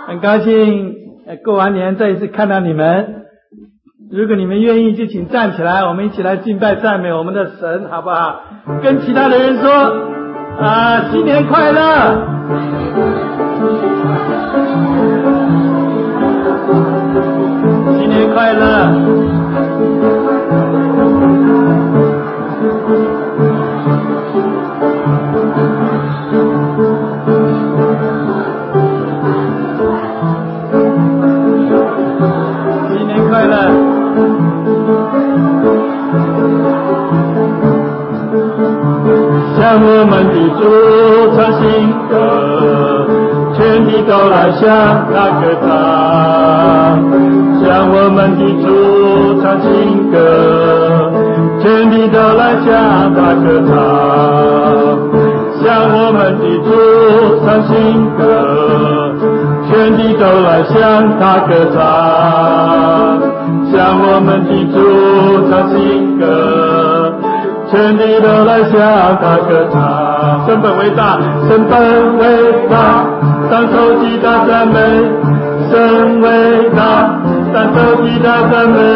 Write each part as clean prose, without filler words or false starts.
很高兴过完年再一次看到你们。如果你们愿意，就请站起来，我们一起来敬拜赞美我们的神，好不好？跟其他的人说新年快乐！新年快乐！新年快乐！向我们的主唱新歌，全地都来向他歌唱。向我们的主唱新歌，全地都来向他歌唱。向我们的主唱新歌，全地都来向他歌唱。向我们的主唱新歌，全地都来向他歌唱。神本为大，神本为大，当手击打赞美，神为大，当手击打赞美。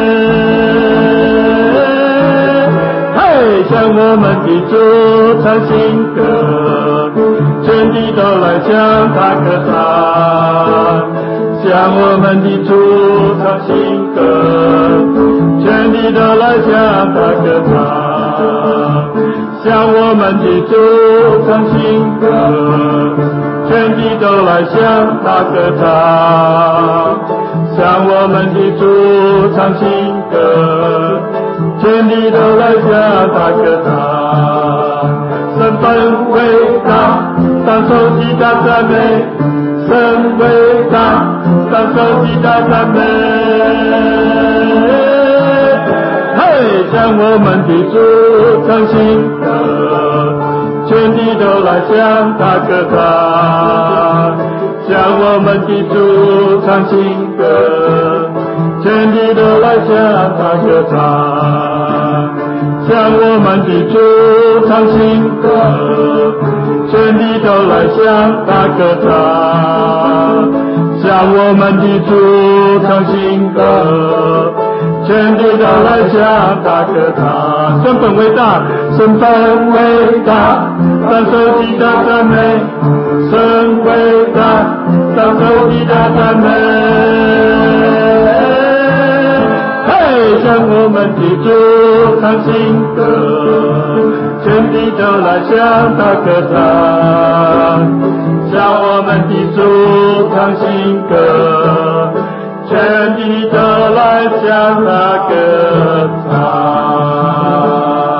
嘿，向我们的主唱新歌，全地都来向他歌唱。向我们的主唱新歌，全地都来向他歌唱。向我们的主唱新歌，全地都来向他歌唱。向我们的主唱新歌，全地都来向他歌唱。神本为大，当手击打赞美，神为大，当手击打赞美。嘿，向我们的主唱新歌，全地都来向他歌唱。向我们的主唱新歌，全地都来向他歌唱。向我们的主唱新歌，全地都来向他歌唱。向我们的主唱新歌，全地都来向他歌唱。神本为大，神本为大，当手击打赞美，神为大，当手击打赞美。嘿，向我们的主唱新歌，全地都来向他歌唱。向我们的主唱新歌，全地都来向他歌唱。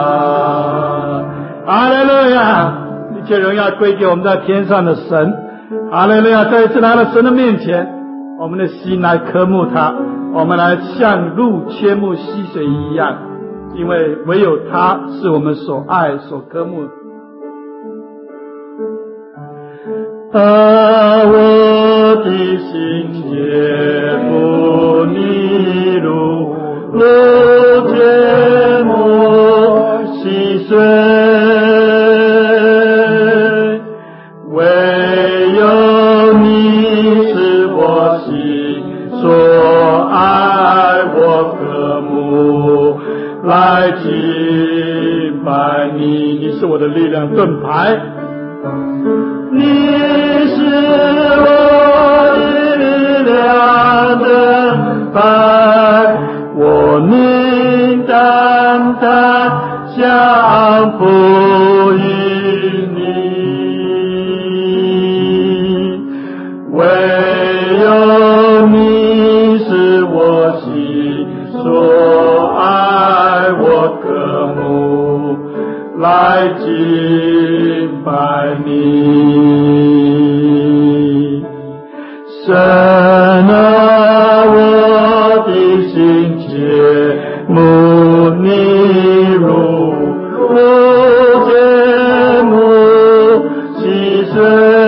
哈利路亚！一切荣耀归给我们在天上的神。哈利路亚！再一次来到神的面前，我们的心来渴慕他，我们来像鹿切慕溪水一样，因为唯有他是我们所爱所渴慕的。我的心切慕你路，路切慕溪水，唯有你是我心所爱，我渴慕来敬拜你，你是我的力量盾牌，你是我力量盾牌，我宁单单降服于你，唯有你是我心所爱，我渴慕来敬拜你。神啊，我的心切慕你路，路切慕溪水，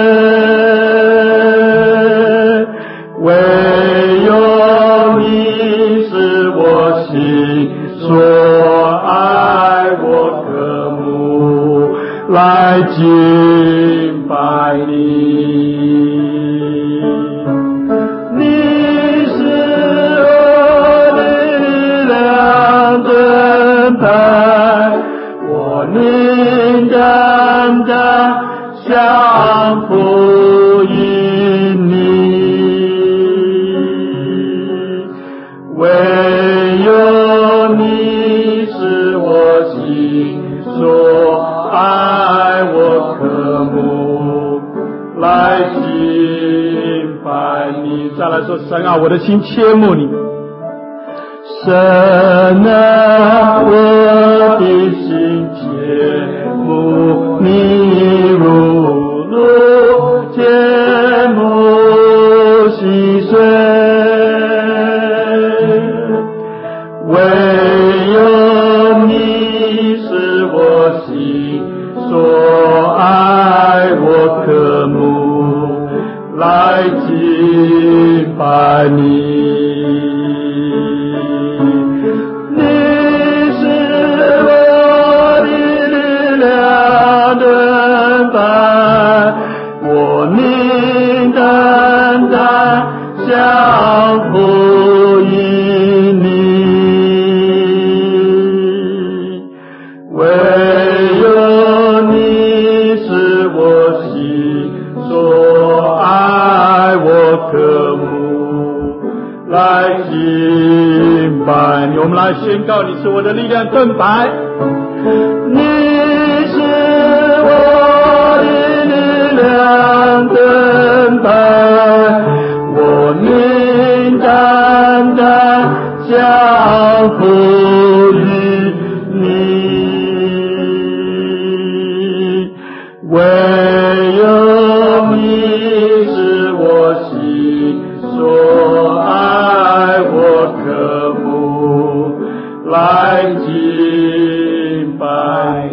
唯有你是我心所爱，我渴慕来敬拜你。 我宁单单降服于你，唯有你是我心所爱，我渴慕来敬拜你。再来说，神啊，我的心切慕你。神啊，我的心切慕你，如露切慕溪水，唯有你是我心所爱，我渴慕来敬拜你。我宁单单降服于你，唯有你是我心所爱，我渴慕来敬拜你。我们来宣告，你是我的力量盾牌，你是我的力量盾牌，我宁单单降服于你，唯有你是我心所爱，我渴慕来敬拜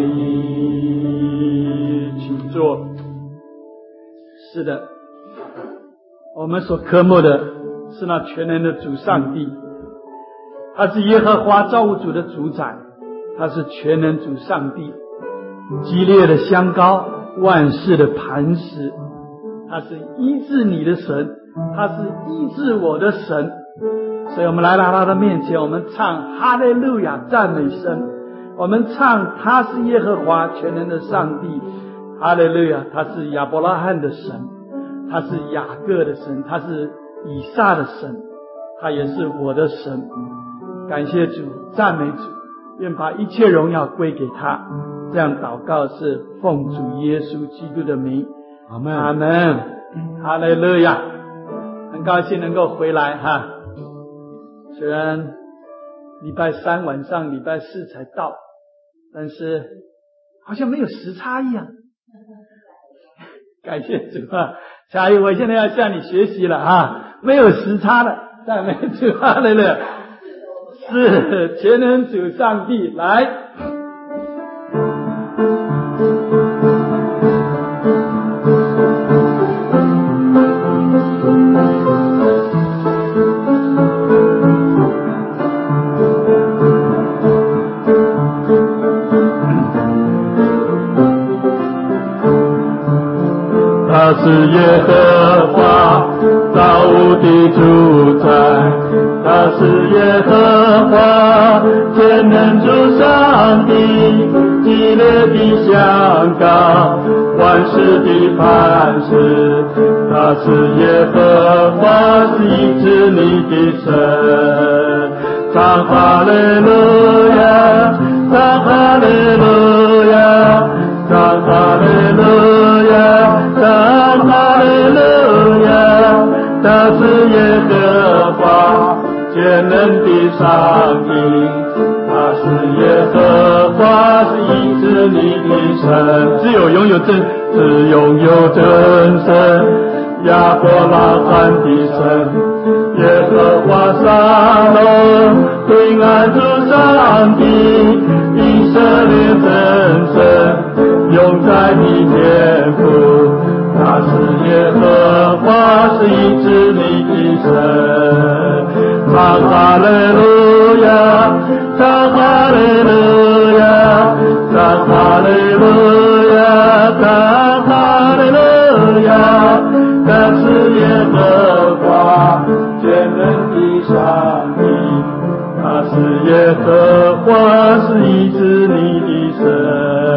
你。请坐。是的，我们所渴慕的是那全能的主上帝，他是耶和华造物主的主宰，他是全能主上帝，激烈的香膏，万事的磐石，他是医治你的神，他是医治我的神。所以我们来到他的面前，我们唱哈利路亚赞美神，我们唱他是耶和华全能的上帝，哈利路亚，他是亚伯拉罕的神，他是雅各的神，他是以撒的神，他也是我的神。感谢主，赞美主，愿把一切荣耀归给他。这样祷告是奉主耶稣基督的名，阿们，阿们，哈利路亚。很高兴能够回来哈，虽然礼拜三晚上礼拜四才到，但是好像没有时差一样。感谢主啊，小姨，我现在要向你学习了啊，没有时差了，赞美主，哈利路亚，是全能主上帝来。他是耶和华造物的主宰，他是耶和华全能主上帝，激烈的香膏，万事的磐石，他是耶和华是医治你的神。唱哈利路亚，唱哈利路亚，唱哈利路亚，唱哈利路亚，他是耶和华全能的上帝，他是耶和华是医治你的神。只有拥有真神，亚伯拉罕的神，耶和华沙龙平安主上帝，以色列真神永在你天父，他是耶和华是医治你的神。唱哈利路亚，唱哈利路亚，唱哈利路亚，唱哈利路亚，他是耶和华全能的上帝，他是耶和华是医治你的神。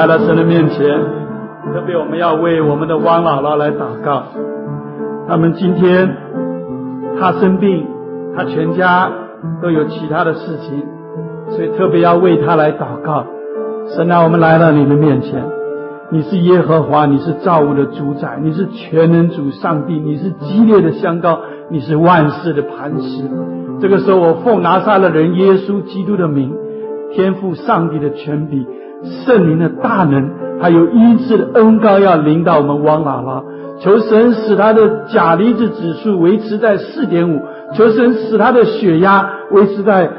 来到神的面前，特别我们要为我们的汪姥姥来祷告。他们今天他生病，他全家都有其他的事情，所以特别要为他来祷告。神啊，我们来到你的面前，你是耶和华，你是造物的主宰，你是全能主上帝，你是激烈的香膏，你是万事的磐石。这个时候，我奉拿撒勒人耶稣基督的名，天父上帝的权柄，圣灵的大能，还有医治的恩膏要临到我们汪姥姥。求神使他的钾离子指数维持在 4.5， 求神使他的血压维持在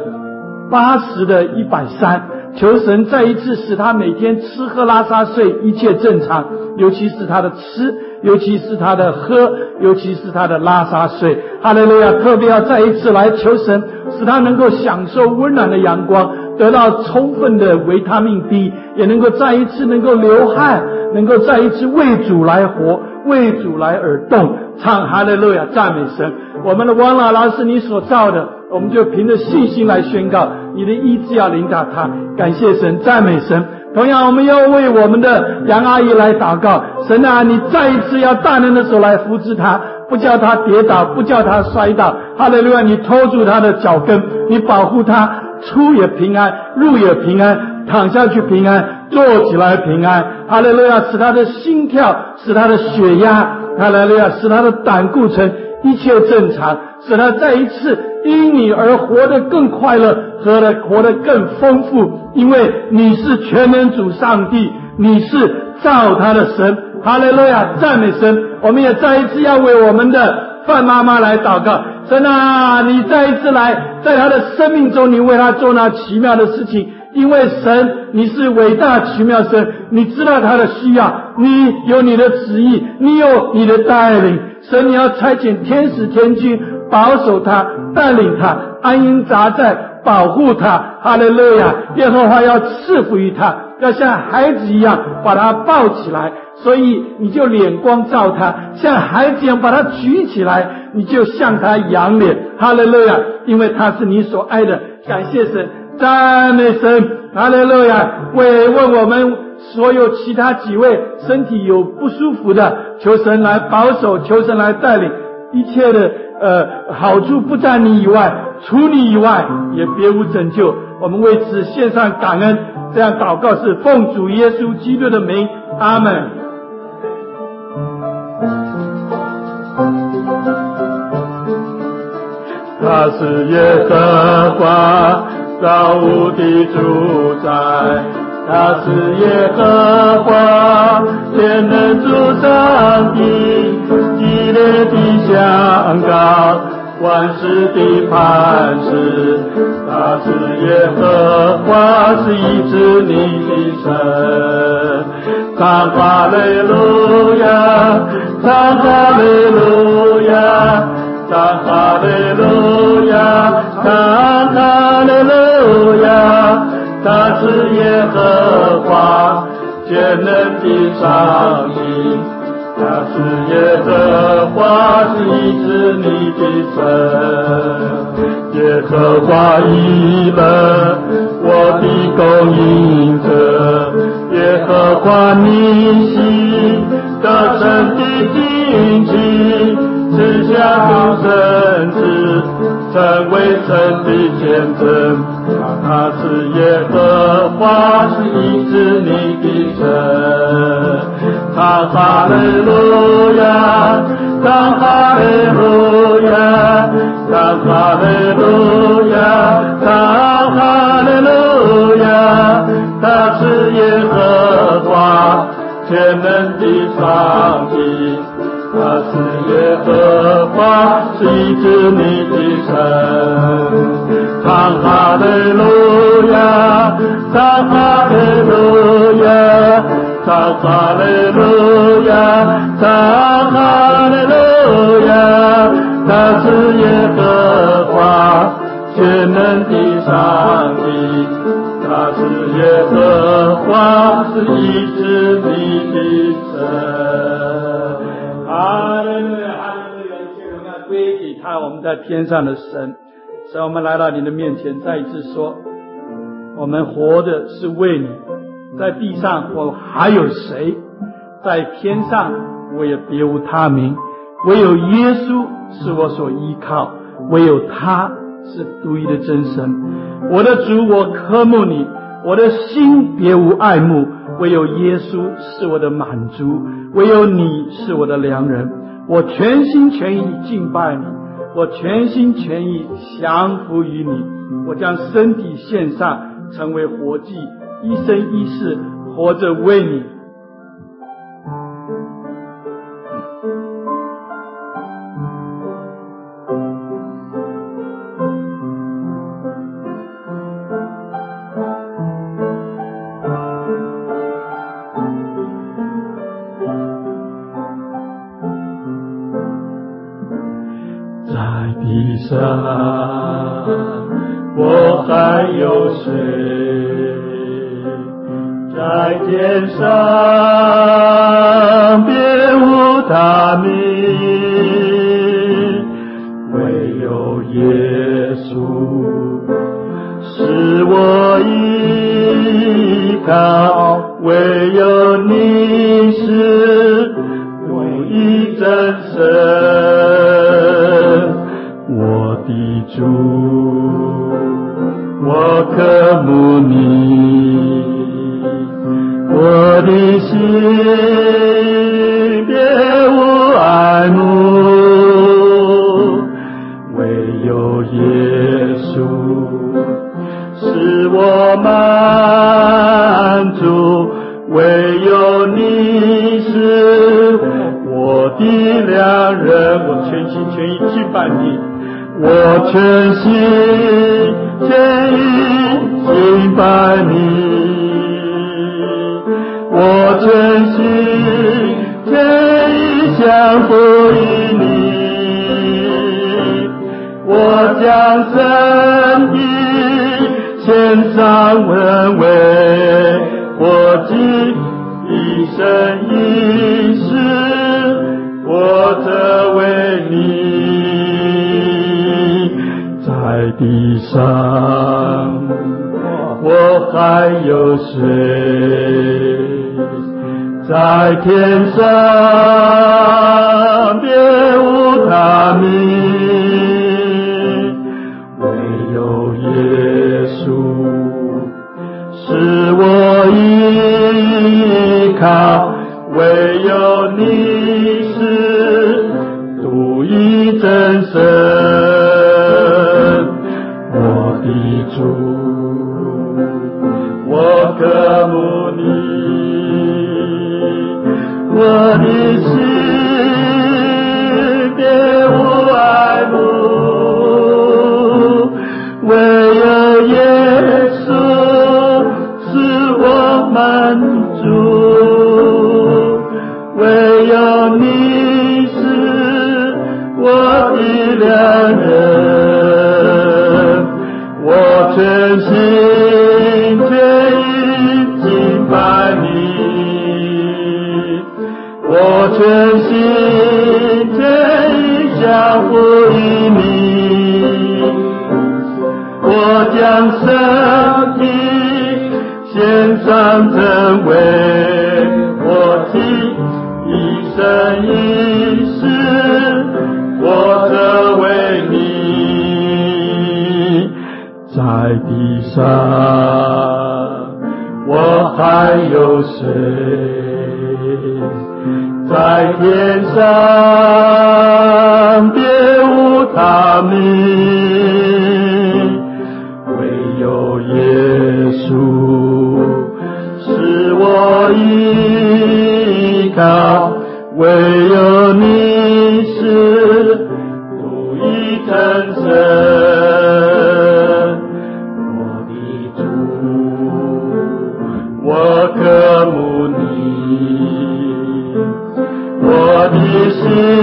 80的130，求神再一次使他每天吃喝拉撒睡一切正常，尤其是他的吃，尤其是他的喝，尤其是他的拉撒睡。哈利路亚！特别要再一次来求神，使他能够享受温暖的阳光，得到充分的维他命 D， 也能够再一次能够流汗，能够再一次为主来活，为主来而动。唱哈利路亚，赞美神！我们的汪姥姥是你所造的，我们就凭着信心来宣告，你的医治要临到他。感谢神，赞美神。同样，我们要为我们的杨阿姨来祷告。神啊，你再一次要大能的手来扶持她，不叫她跌倒，不叫她摔倒。哈利路亚！你拖住她的脚跟，你保护她，出也平安，入也平安，躺下去平安，坐起来平安。哈利路亚！使她的心跳，使她的血压，哈利路亚！使她的胆固醇一切正常，使她再一次因你而活得更快乐，活得更丰富，因为你是全能主上帝，你是造他的神。哈利路亚，赞美神！我们也再一次要为我们的范妈妈来祷告。神啊，你再一次来，在她的生命中，你为她做那奇妙的事情，因为神你是伟大奇妙神，你知道她的需要，你有你的旨意，你有你的带领。神，你要差遣天使天军保守他，带领他，安营扎寨，保护他。哈利路亚！耶和华要赐福于他，要像孩子一样把他抱起来，所以你就脸光照他，像孩子一样把他举起来，你就向他仰脸。哈利路亚！因为他是你所爱的。感谢神，赞美神。哈利路亚！为我们所有其他几位身体有不舒服的，求神来保守，求神来带领，一切的好处不在你以外，除你以外也别无拯救。我们为此献上感恩，这样祷告是奉主耶稣基督的名，阿们。他是耶和华造物的主宰，他是耶和华全能主上帝，激烈的香膏，万事的磐石。他是耶和华，是医治你的神。唱哈利路亚，唱哈利路亚，唱哈利路亚，唱哈利路亚。他是耶和华全能的上帝，他是耶和华，是医治你的神。耶和华以勒，我的供应者，耶和华尼西，得胜的旌旗，赐下众圣子，成为神的见证。他是耶和华，是医治你的神。唱哈利路亚，唱哈利路亚，唱哈利路亚，唱哈利路亚。他是耶和华全能的上帝，他是耶和华，是医治你的神。唱哈利路亚，唱哈利路亚，唱哈利路亚，唱哈利路亚。他是耶和华全能的上帝，他是耶和华，是医治你的神。哈利路亚，哈利路亚！一切荣耀归给他，我们在天上的神。神，我们来到你的面前，再一次说，我们活的是为你， 在地上我还有谁？在天上我也别无他名，唯有耶稣是我所依靠，唯有他是独一的真神。我的主，我渴慕你，我的心别无爱慕，唯有耶稣是我的满足，唯有你是我的良人。我全心全意敬拜你，我全心全意降服于你，我将身体献上，成为活祭，一生一世活着为你。在地上我还有谁？在天上别无他名，唯有耶稣是我依靠，唯有你是独一真神。我的主，我渴慕你，我的心别无爱慕，唯有耶稣使我满足，唯有你是我的良人。我全心全意敬拜你，我全心全意敬拜你，我全心全意降服于你，我将身体献上文为活祭，一生一世活着为你。在地上我还有谁？在天上别无他名，唯有耶稣是我依靠，唯有你是独一真神。我的主，我渴慕你，我的心别无爱慕，唯有耶稣使我满足，唯有你是我的良人。我全心全意敬拜你，我全心全意降服于你，我将身体献上成为活祭，一生一世活着为你。在地上我还有谁？在天上别无他名，唯有耶稣是我依靠，唯有你是独一真神。我渴慕你，我的心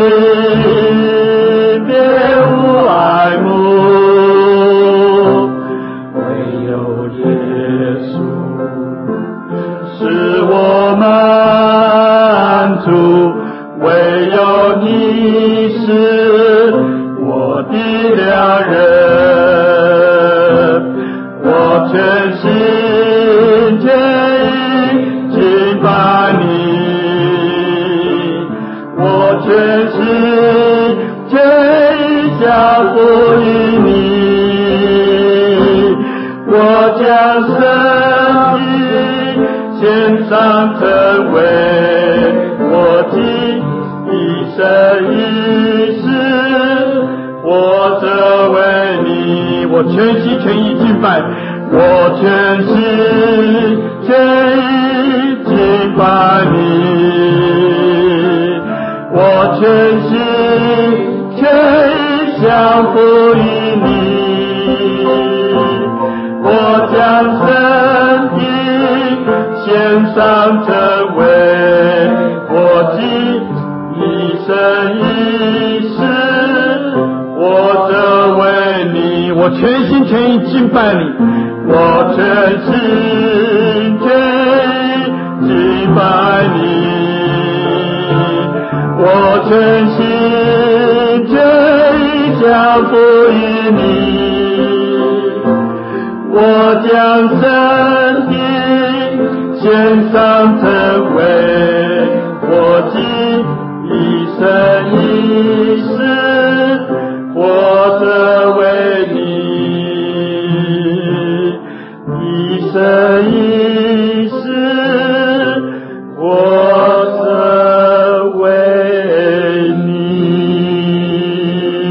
别无爱慕，唯有耶稣使我满足，唯有你是我的良人。我全心全意献上成为我的一生一世，我这为你，我全心全意敬拜，我全心全意敬拜你，我全心全意降服于你，我将身体献上成为我的一生一世，我这为你，我全心全意敬拜你，我全心全意敬拜你，我全心全意降服于你，我将身体献上成为我的一生一世，活着为你，一生一世，活着为你。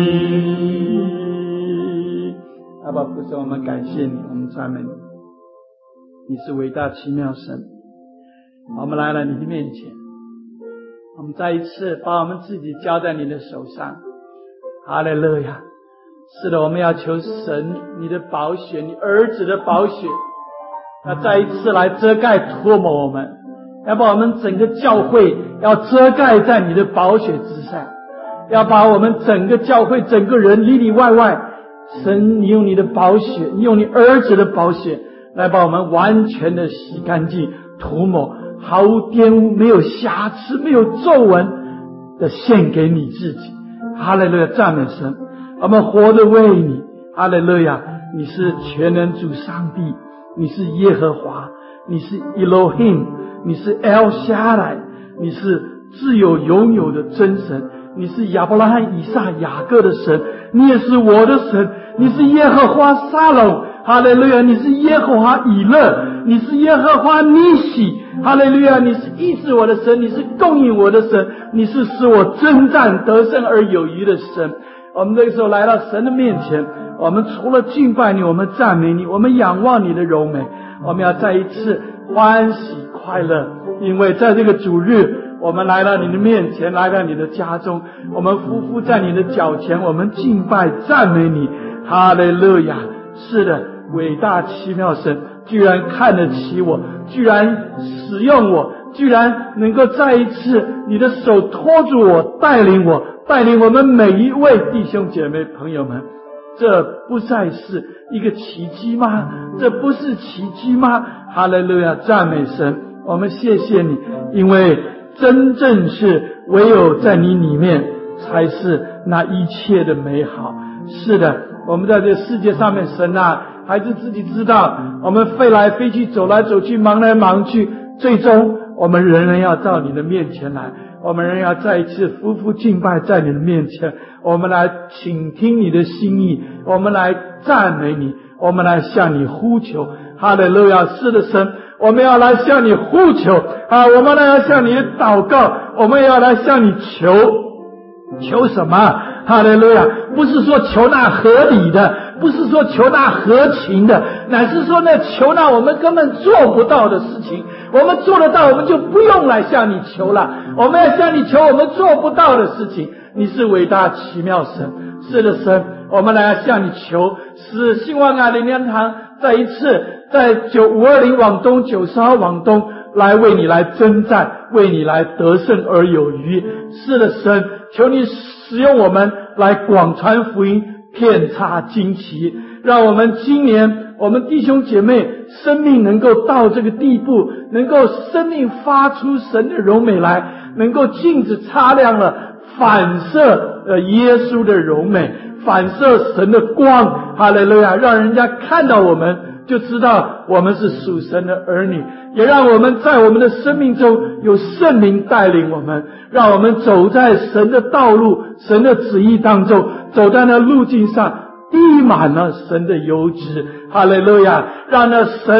阿爸父神，我们感谢你，我们赞美你，你是伟大奇妙神。我们来了你的面前，我们再一次把我们自己交在你的手上。哈利路亚！是的，我们要求神你的宝血，你儿子的宝血，要再一次来遮盖涂抹我们，要把我们整个教会要遮盖在你的宝血之上，要把我们整个教会整个人里里外外，神你用你的宝血，你用你儿子的宝血来把我们完全的洗干净涂抹，毫无玷污，没有瑕疵，没有皱纹的献给你自己。哈利路亚！赞美神，我们活着为你。哈利路亚！你是全能主上帝，你是耶和华，你是 Elohim， 你是 El Shaddai， 你是自有永有的真神，你是亚伯拉罕以撒雅各的神，你也是我的神，你是耶和华沙龙。哈利路亚！你是耶和华以勒，你是耶和华尼西。哈利路亚！你是医治我的神，你是供应我的神，你是使我征战得胜而有余的神。我们这个时候来到神的面前，我们除了敬拜你，我们赞美你，我们仰望你的柔美，我们要再一次欢喜快乐，因为在这个主日，我们来到你的面前，来到你的家中，我们匍匐在你的脚前，我们敬拜赞美你。哈利路亚！是的，伟大奇妙神居然看得起我，居然使用我，居然能够再一次你的手托住我，带领我们每一位弟兄姐妹朋友们。这不再是一个奇迹吗？这不是奇迹吗？哈利路亚！赞美神，我们谢谢你，因为真正是唯有在你里面才是那一切的美好。是的，我们在这世界上面，神啊，孩子自己知道，我们飞来飞去，走来走去，忙来忙去，最终我们仍然要到你的面前来，我们仍然要再一次匍匐敬拜在你的面前，我们来倾听你的心意，我们来赞美你，我们来向你呼求。哈利路亚！是的，神，我们要来向你呼求啊！我们来向你祷告，我们要来向你求什么？哈利路亚！不是说求那合理的，不是说求那合情的，乃是说那求那我们根本做不到的事情。我们做得到，我们就不用来向你求了。我们要向你求我们做不到的事情。你是伟大奇妙神，是的神，我们来向你求，使兴旺爱灵粮堂再一次在520往东90号往东来为你来征战，为你来得胜而有余。是的神，求你使用我们来广传福音，遍插旌旗，让我们今年我们弟兄姐妹生命能够到这个地步，能够生命发出神的荣美来，能够镜子擦亮了，反射耶稣的荣美，反射神的光。哈利路亚！让人家看到我们就知道我们是属神的儿女，也让我们在我们的生命中有圣灵带领我们，让我们走在神的道路，神的旨意当中，走在那路径上滴满了神的油脂。哈利路亚！让那神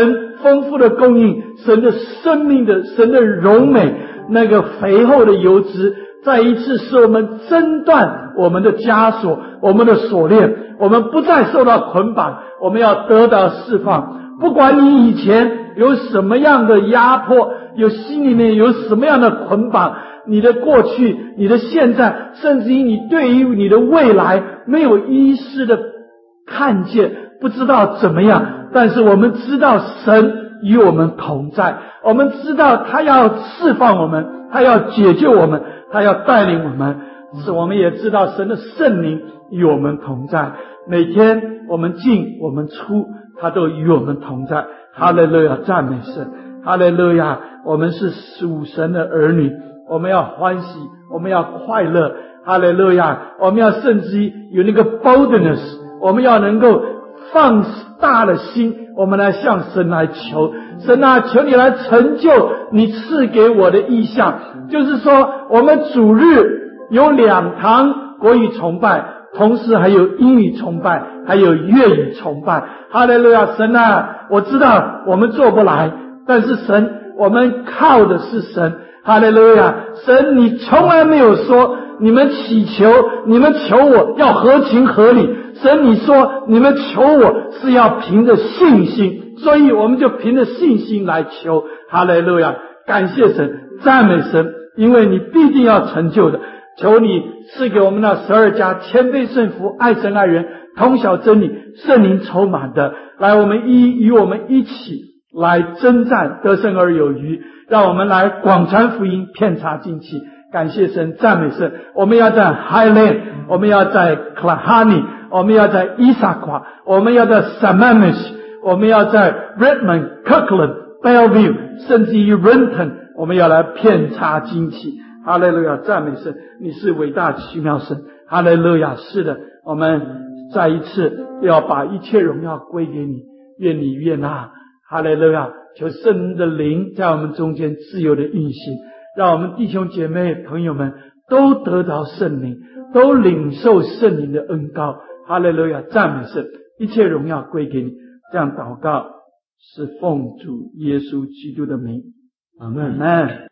丰富的供应，神的生命的神的荣美，那个肥厚的油脂，再一次使我们挣断我们的枷锁，我们的锁链，我们不再受到捆绑，我们要得到释放。不管你以前有什么样的压迫，有心里面有什么样的捆绑，你的过去，你的现在，甚至于你对于你的未来没有意识的看见，不知道怎么样，但是我们知道神与我们同在，我们知道他要释放我们，他要解救我们，他要带领我们，是我们也知道神的圣灵与我们同在，每天我们进我们出，他都与我们同在。哈利路亚，赞美神，哈利路亚，我们是属神的儿女，我们要欢喜，我们要快乐，哈利路亚，我们要甚至于有那个 boldness， 我们要能够放大的心，我们来向神来求，神啊，求你来成就你赐给我的意象。就是说我们主日有2堂国语崇拜，同时还有英语崇拜，还有粤语崇拜。哈利路亚，神啊，我知道我们做不来，但是神，我们靠的是神。哈利路亚，神，你从来没有说你们祈求，你们求我要合情合理，神，你说你们求我是要凭着信心，所以我们就凭着信心来求。哈利路亚，感谢神，赞美神，因为你必定要成就的。求你赐给我们那12家谦卑顺服、爱神爱人、通晓真理、圣灵充满的，来我们与我们一起来征战，得胜而有余，让我们来广传福音，遍插旌旗。感谢神，赞美神。我们要在 Highland， 我们要在 Klahani， 我们要在 Issaquah， 我们要在 Sammamish， 我们要在 Redmond、Kirkland、Bellevue， 甚至于 Renton， 我们要来遍插旌旗。哈利路亚，赞美神，你是伟大奇妙神。哈利路亚，是的，我们再一次要把一切荣耀归给你，愿你悦纳。哈利路亚，求圣灵的灵在我们中间自由的运行，让我们弟兄姐妹朋友们都得着圣灵，都领受圣灵的恩膏。哈利路亚，赞美神，一切荣耀归给你。这样祷告是奉主耶稣基督的名，阿们。